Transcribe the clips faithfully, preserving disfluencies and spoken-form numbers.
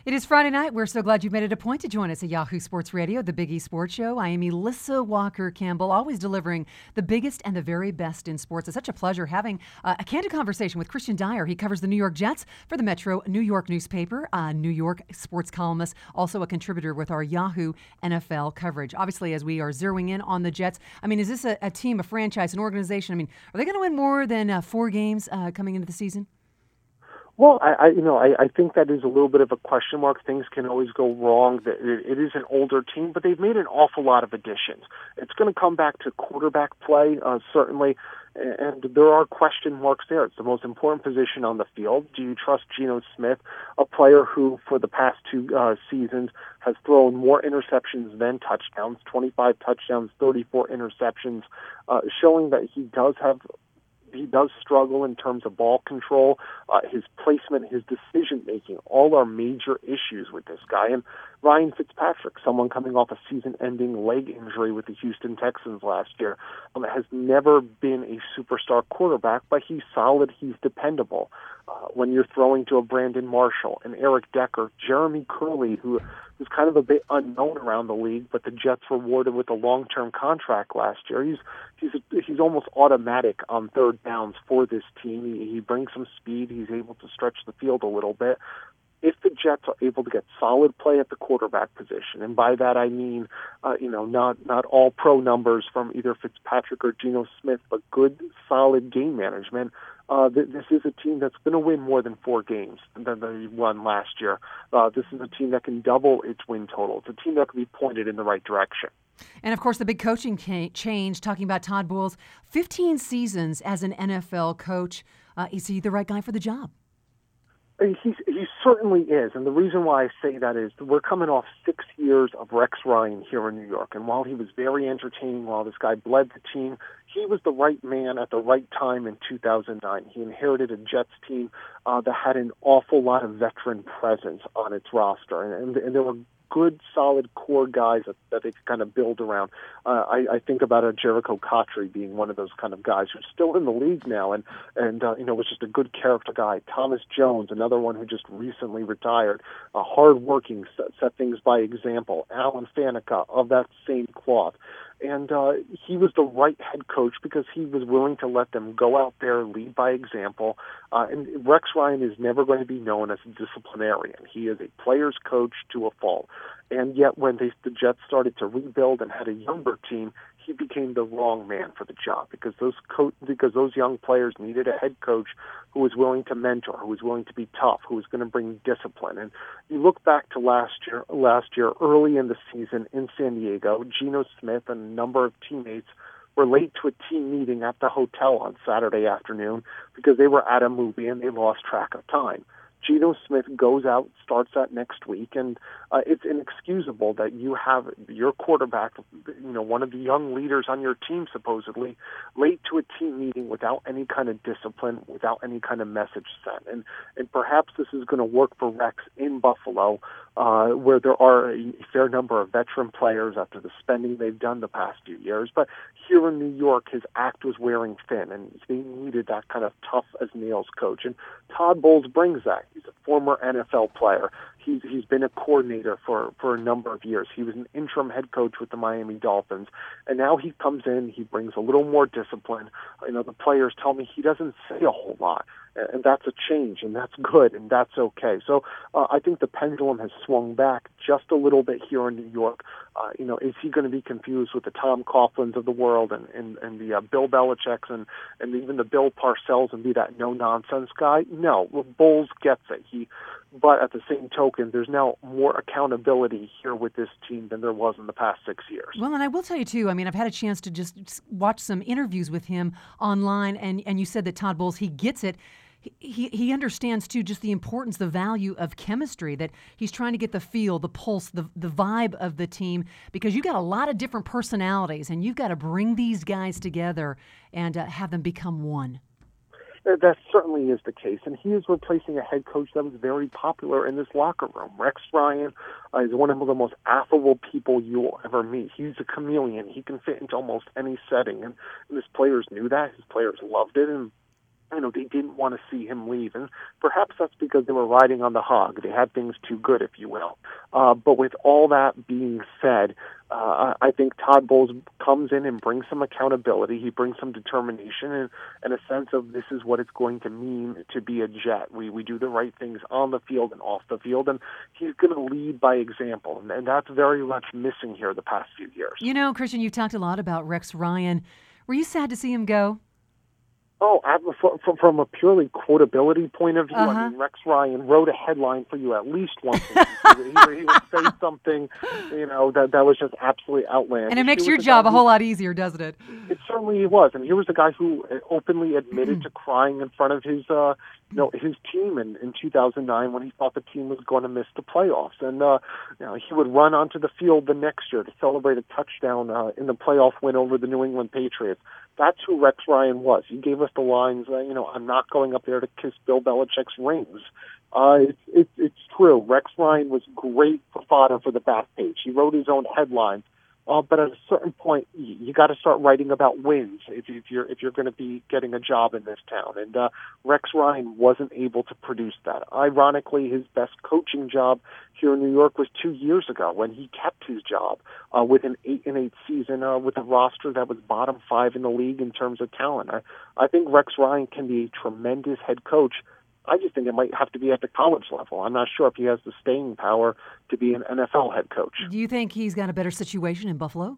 It is Friday night. We're so glad you made it a point to join us at Yahoo Sports Radio, the Big E Sports Show. I am Elissa Walker-Campbell, always delivering the biggest and the very best in sports. It's such a pleasure having uh, a candid conversation with Christian Dyer. He covers the New York Jets for the Metro New York newspaper, a New York sports columnist, also a contributor with our Yahoo N F L coverage. Obviously, as we are zeroing in on the Jets, I mean, is this a, a team, a franchise, an organization? I mean, are they going to win more than uh, four games uh, coming into the season? Well, I, I you know, I, I think that is a little bit of a question mark. Things can always go wrong. It, it is an older team, but they've made an awful lot of additions. It's going to come back to quarterback play, uh, certainly, and there are question marks there. It's the most important position on the field. Do you trust Geno Smith, a player who, for the past two uh, seasons, has thrown more interceptions than touchdowns, twenty-five touchdowns, thirty-four interceptions, uh, showing that he does have He does struggle in terms of ball control, uh, his placement, his decision-making, all are major issues with this guy. And Ryan Fitzpatrick, someone coming off a season-ending leg injury with the Houston Texans last year, um, has never been a superstar quarterback, but he's solid, he's dependable. Uh, when you're throwing to a Brandon Marshall, and Eric Decker, Jeremy Curley, who was kind of a bit unknown around the league, but the Jets rewarded with a long-term contract last year. He's he's he's almost automatic on third downs for this team. He, he brings some speed. He's able to stretch the field a little bit. If the Jets are able to get solid play at the quarterback position, and by that I mean, uh, you know, not not all pro numbers from either Fitzpatrick or Geno Smith, but good, solid game management, uh, th- this is a team that's going to win more than four games than they won last year. Uh, this is a team that can double its win total. It's a team that can be pointed in the right direction. And, of course, the big coaching ca- change, talking about Todd Bowles, fifteen seasons as an N F L coach. Uh, is he the right guy for the job? He's, he certainly is, and the reason why I say that is we're coming off six years of Rex Ryan here in New York, and while he was very entertaining, while this guy bled the team, he was the right man at the right time in two thousand nine. He inherited a Jets team uh, that had an awful lot of veteran presence on its roster, and, and, and there were good, solid core guys that, that they could kind of build around. Uh, I, I think about a Jericho Cotchery being one of those kind of guys who's still in the league now and, and uh, you know, was just a good character guy. Thomas Jones, another one who just recently retired, uh, hard-working, set, set things by example. Alan Faneca, of that same cloth. And uh, he was the right head coach because he was willing to let them go out there, lead by example. Uh, and Rex Ryan is never going to be known as a disciplinarian. He is a player's coach to a fault. And yet when they, the Jets started to rebuild and had a younger team, he became the wrong man for the job because those co- because those young players needed a head coach who was willing to mentor, who was willing to be tough, who was going to bring discipline. And you look back to last year, last year early in the season in San Diego, Geno Smith and a number of teammates were late to a team meeting at the hotel on Saturday afternoon because they were at a movie and they lost track of time. Geno Smith goes out, starts that next week, and uh, it's inexcusable that you have your quarterback, you know, one of the young leaders on your team supposedly, late to a team meeting without any kind of discipline, without any kind of message sent. And and perhaps this is going to work for Rex in Buffalo, uh, where there are a fair number of veteran players after the spending they've done the past few years. But here in New York, his act was wearing thin, and they needed that kind of tough-as-nails coach. And Todd Bowles brings that. He's a former N F L player. He's he's been a coordinator for, for a number of years. He was an interim head coach with the Miami Dolphins, and now he comes in. He brings a little more discipline. You know, the players tell me he doesn't say a whole lot, and that's a change, and that's good, and that's okay. So uh, I think the pendulum has swung back just a little bit here in New York. Uh, you know, is he going to be confused with the Tom Coughlins of the world and, and, and the uh, Bill Belichick's and, and even the Bill Parcells and be that no-nonsense guy? No, well, Bowles gets it. He, but at the same token, there's now more accountability here with this team than there was in the past six years. Well, and I will tell you, too, I mean, I've had a chance to just watch some interviews with him online, and, and you said that Todd Bowles, he gets it. He he understands, too, just the importance, the value of chemistry, that he's trying to get the feel, the pulse, the, the vibe of the team, because you've got a lot of different personalities, and you've got to bring these guys together and uh, have them become one. That certainly is the case, and he is replacing a head coach that was very popular in this locker room. Rex Ryan uh, is one of the most affable people you'll ever meet. He's a chameleon. He can fit into almost any setting, and, and his players knew that. His players loved it, and you know, they didn't want to see him leave. And perhaps that's because they were riding on the hog. They had things too good, if you will. Uh, but with all that being said, uh, I think Todd Bowles comes in and brings some accountability. He brings some determination and, and a sense of this is what it's going to mean to be a Jet. We we do the right things on the field and off the field, and he's going to lead by example. And, and that's very much missing here the past few years. You know, Christian, you talked a lot about Rex Ryan. Were you sad to see him go? Oh, from, from a purely quotability point of view, uh-huh. I mean, Rex Ryan wrote a headline for you at least once. he, he would say something, you know, that, that was just absolutely outlandish. And it makes your job a whole lot easier, doesn't it? It certainly was. And here was a guy who openly admitted to crying in front of his, uh, you know, his team in, in two thousand nine when he thought the team was going to miss the playoffs. And uh, you know, he would run onto the field the next year to celebrate a touchdown uh, in the playoff win over the New England Patriots. That's who Rex Ryan was. He gave us the lines, uh, you know, I'm not going up there to kiss Bill Belichick's rings. Uh, it's, it's, it's true. Rex Ryan was great for fodder for the back page. He wrote his own headlines. Uh, but at a certain point, you, you got to start writing about wins if, if you're if you're going to be getting a job in this town. And uh, Rex Ryan wasn't able to produce that. Ironically, his best coaching job here in New York was two years ago when he kept his job uh, with an eight and eight season uh, with a roster that was bottom five in the league in terms of talent. I, I think Rex Ryan can be a tremendous head coach. I just think it might have to be at the college level. I'm not sure if he has the staying power to be an N F L head coach. Do you think he's got a better situation in Buffalo?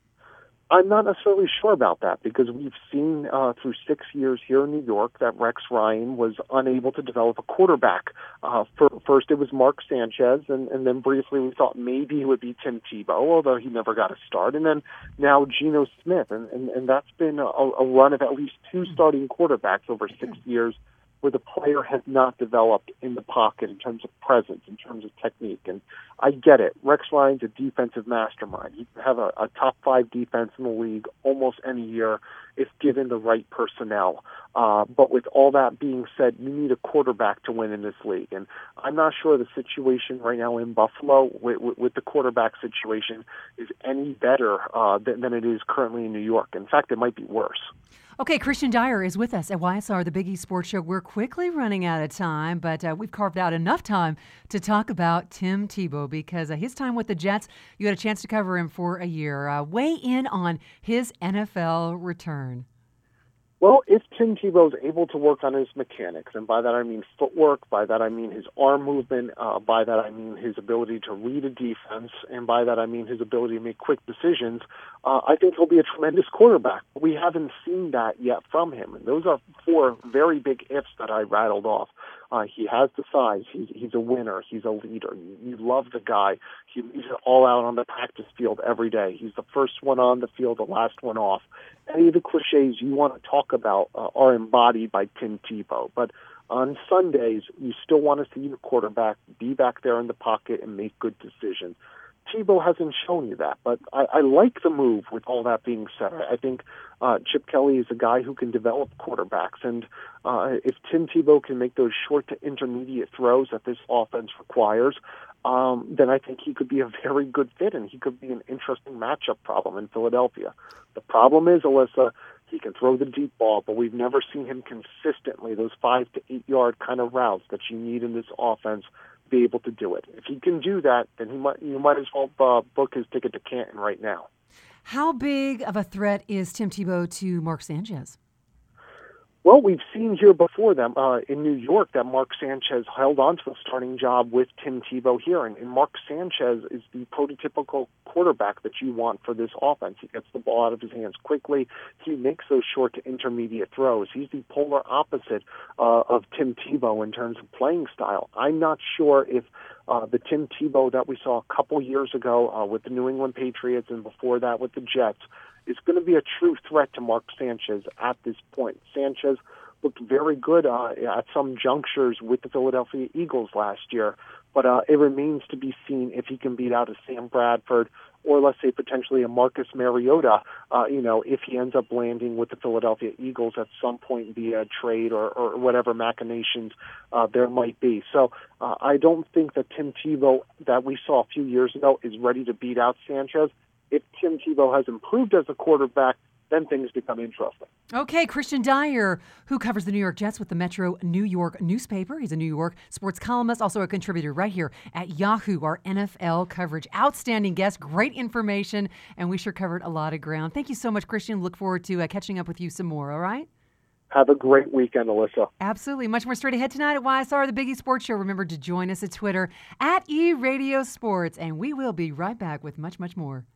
I'm not necessarily sure about that because we've seen uh, through six years here in New York that Rex Ryan was unable to develop a quarterback. Uh, for, first it was Mark Sanchez, and, and then briefly we thought maybe it would be Tim Tebow, although he never got a start. And then now Geno Smith, and, and, and that's been a, a run of at least two starting quarterbacks over six years where the player has not developed in the pocket in terms of presence, in terms of technique. And I get it. Rex Ryan's a defensive mastermind. He can have a, a top five defense in the league almost any year if given the right personnel. Uh, but with all that being said, you need a quarterback to win in this league. And I'm not sure the situation right now in Buffalo with, with, with the quarterback situation is any better uh, than, than it is currently in New York. In fact, it might be worse. Okay, Christian Dyer is with us at Y S R, the Big East Sports Show. We're quickly running out of time, but uh, we've carved out enough time to talk about Tim Tebow because uh, his time with the Jets, you had a chance to cover him for a year. Uh, weigh in on his N F L return. Well, if Tim Tebow is able to work on his mechanics, and by that I mean footwork, by that I mean his arm movement, uh, by that I mean his ability to read a defense, and by that I mean his ability to make quick decisions, uh, I think he'll be a tremendous quarterback. We haven't seen that yet from him, and those are four very big ifs that I rattled off. Uh, he has the size. He's, he's a winner. He's a leader. You, you love the guy. He leaves it all out on the practice field every day. He's the first one on the field, the last one off. Any of the cliches you want to talk about uh, are embodied by Tim Tebow. But on Sundays, you still want to see your quarterback be back there in the pocket and make good decisions. Tebow hasn't shown you that, but I, I like the move with all that being said. I think uh, Chip Kelly is a guy who can develop quarterbacks, and uh, if Tim Tebow can make those short to intermediate throws that this offense requires, um, then I think he could be a very good fit, and he could be an interesting matchup problem in Philadelphia. The problem is, Alyssa, he can throw the deep ball, but we've never seen him consistently, those five to eight yard kind of routes that you need in this offense, be able to do it. If he can do that, then he might you might as well uh, book his ticket to Canton right now. How big of a threat is Tim Tebow to Mark Sanchez? Well, we've seen here before them uh, in New York that Mark Sanchez held on to the starting job with Tim Tebow here, and, and Mark Sanchez is the prototypical quarterback that you want for this offense. He gets the ball out of his hands quickly. He makes those short to intermediate throws. He's the polar opposite uh, of Tim Tebow in terms of playing style. I'm not sure if uh, the Tim Tebow that we saw a couple years ago uh, with the New England Patriots and before that with the Jets is going to be a true threat to Mark Sanchez at this point. Sanchez looked very good uh, at some junctures with the Philadelphia Eagles last year, but uh, it remains to be seen if he can beat out a Sam Bradford or, let's say, potentially a Marcus Mariota, uh, you know, if he ends up landing with the Philadelphia Eagles at some point via trade or, or whatever machinations uh, there might be. So uh, I don't think that Tim Tebow that we saw a few years ago is ready to beat out Sanchez. If Tim Tebow has improved as a quarterback, then things become interesting. Okay, Christian Dyer, who covers the New York Jets with the Metro New York newspaper. He's a New York sports columnist, also a contributor right here at Yahoo, our N F L coverage. Outstanding guest, great information, and we sure covered a lot of ground. Thank you so much, Christian. Look forward to uh, catching up with you some more, all right? Have a great weekend, Alyssa. Absolutely. Much more straight ahead tonight at Y S R, the Big E Sports Show. Remember to join us at Twitter at eRadioSports, and we will be right back with much, much more.